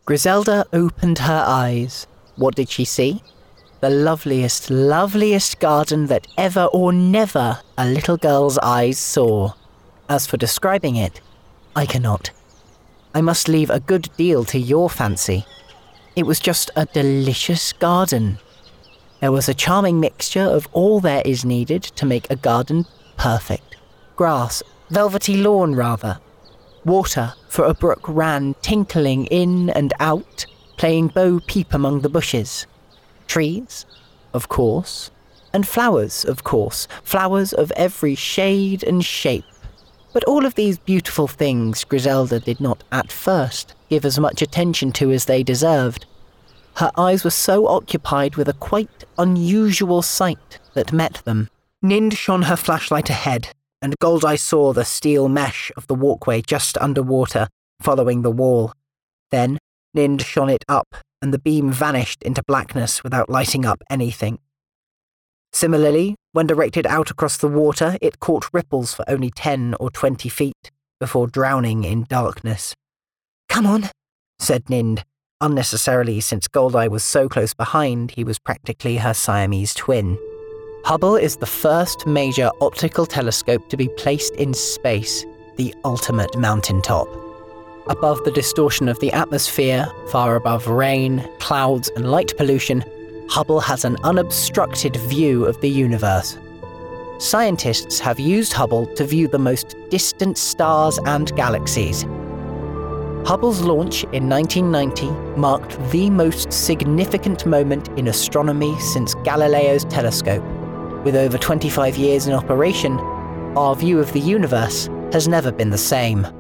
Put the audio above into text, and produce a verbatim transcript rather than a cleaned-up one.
Griselda opened her eyes. What did she see? The loveliest, loveliest garden that ever or never a little girl's eyes saw. As for describing it, I cannot. I must leave a good deal to your fancy. It was just a delicious garden. There was a charming mixture of all there is needed to make a garden perfect. Grass, velvety lawn rather. Water, for a brook ran tinkling in and out, playing bo peep among the bushes. Trees, of course, and flowers, of course, flowers of every shade and shape. But all of these beautiful things Griselda did not at first give as much attention to as they deserved. Her eyes were so occupied with a quite unusual sight that met them. Nind shone her flashlight ahead, and Goldeye saw the steel mesh of the walkway just underwater, following the wall. Then Nind shone it up, and the beam vanished into blackness without lighting up anything. Similarly, when directed out across the water, it caught ripples for only ten or twenty feet, before drowning in darkness. "Come on," said Nind, unnecessarily since Goldeye was so close behind he was practically her Siamese twin. Hubble is the first major optical telescope to be placed in space, the ultimate mountaintop. Above the distortion of the atmosphere, far above rain, clouds, and light pollution, Hubble has an unobstructed view of the universe. Scientists have used Hubble to view the most distant stars and galaxies. Hubble's launch in nineteen ninety marked the most significant moment in astronomy since Galileo's telescope. With over twenty-five years in operation, our view of the universe has never been the same.